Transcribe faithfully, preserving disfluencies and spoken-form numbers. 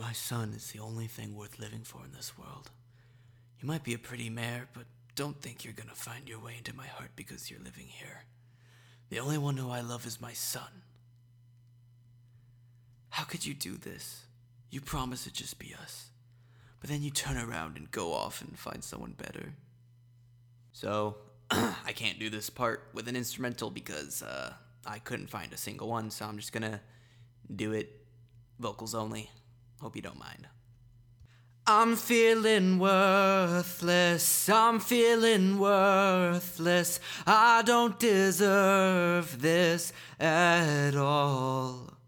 My son is the only thing worth living for in this world. You might be a pretty mare, but don't think you're gonna find your way into my heart because you're living here. The only one who I love is my son. How could you do this? You promise it'd just be us, but then you turn around and go off and find someone better. So, I can't do this part with an instrumental because uh, I couldn't find a single one, so I'm just gonna do it vocals only. Hope you don't mind. I'm feeling worthless, I'm feeling worthless. I don't deserve this at all.